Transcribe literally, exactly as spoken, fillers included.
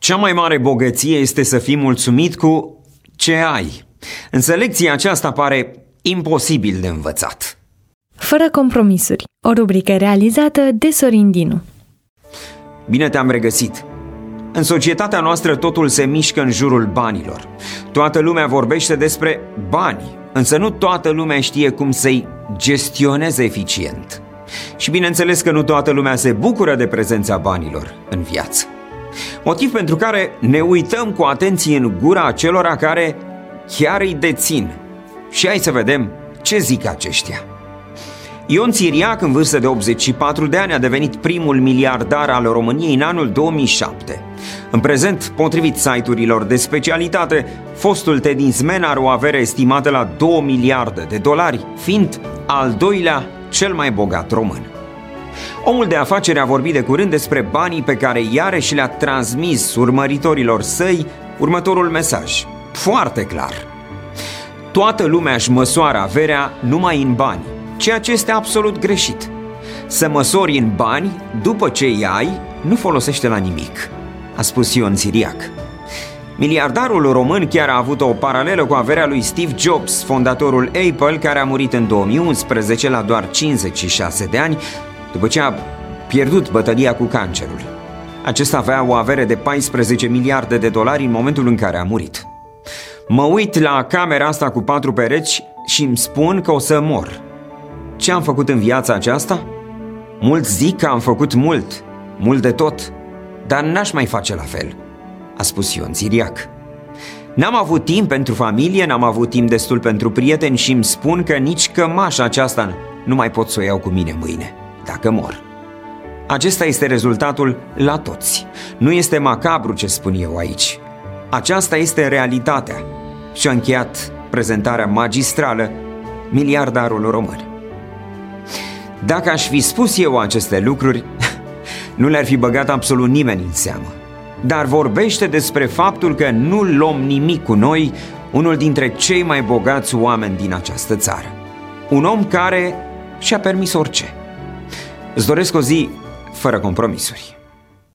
Cea mai mare bogăție este să fii mulțumit cu ce ai. Însă lecția aceasta pare imposibil de învățat. Fără compromisuri, o rubrică realizată de Sorin Dinu. Bine te-am regăsit! În societatea noastră totul se mișcă în jurul banilor. Toată lumea vorbește despre bani, însă nu toată lumea știe cum să-i gestioneze eficient. Și bineînțeles că nu toată lumea se bucură de prezența banilor în viață. Motiv pentru care ne uităm cu atenție în gura acelora care chiar îi dețin. Și hai să vedem ce zic aceștia. Ion Țiriac, în vârstă de optzeci și patru de ani, a devenit primul miliardar al României în anul două mii șapte. În prezent, potrivit site-urilor de specialitate, fostul tenismen are o avere estimată la două miliarde de dolari, fiind al doilea cel mai bogat român. Omul de afaceri a vorbit de curând despre banii pe care i-are și le-a transmis urmăritorilor săi următorul mesaj, foarte clar. Toată lumea își măsoară averea numai în bani, ceea ce este absolut greșit. Să măsori în bani după ce îi ai nu folosește la nimic, a spus Ion Țiriac. Miliardarul român chiar a avut o paralelă cu averea lui Steve Jobs, fondatorul Apple, care a murit în două mii unsprezece la doar cincizeci și șase de ani, după ce a pierdut bătălia cu cancerul. Acesta avea o avere de paisprezece miliarde de dolari în momentul în care a murit. Mă uit la camera asta cu patru pereți și îmi spun că o să mor. Ce am făcut în viața aceasta? Mulți zic că am făcut mult, mult de tot, dar n-aș mai face la fel, a spus Ion Țiriac. N-am avut timp pentru familie, n-am avut timp destul pentru prieteni și îmi spun că nici cămașa aceasta nu mai pot să o iau cu mine mâine, dacă mor. Acesta este rezultatul la toți. Nu este macabru ce spun eu aici. Aceasta este realitatea. Și a încheiat prezentarea magistrală miliardarul român. Dacă aș fi spus eu aceste lucruri, nu le-ar fi băgat absolut nimeni în seamă. Dar vorbește despre faptul că nu luăm nimic cu noi unul dintre cei mai bogați oameni din această țară. Un om care și-a permis orice. Îți doresc o zi fără compromisuri.